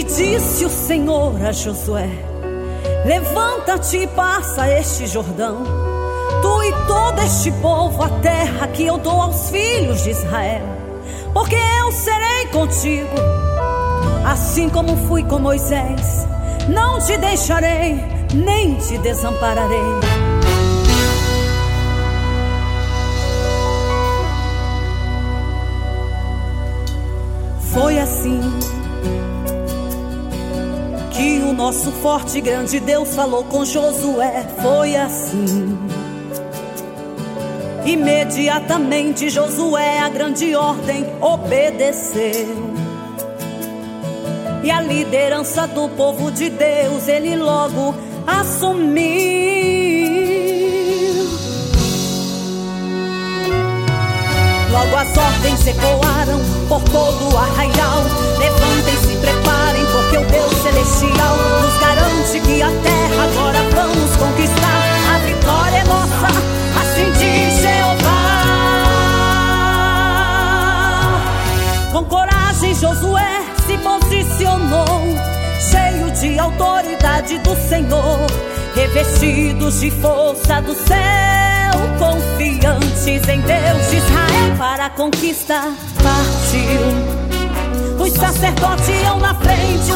disse o Senhor a Josué: levanta-te e passa este Jordão, tu e todo este povo, a terra que eu dou aos filhos de Israel. Porque eu serei contigo, assim como fui com Moisés. Não te deixarei, nem te desampararei. Foi assim que o nosso forte e grande Deus falou com Josué. Foi assim. Imediatamente Josué a grande ordem obedeceu, e a liderança do povo de Deus ele logo assumiu. Logo as ordens ecoaram por todo o arraial: levantem-se, preparem, porque o Deus celestial nos garante que a terra agora vamos conquistar. A vitória é nossa, assim diz Jeová. Com coragem Josué se posicionou, cheio de autoridade do Senhor, revestidos de força do céu, confiantes em Deus de Israel. Para a conquista partiu. Os sacerdotes iam na frente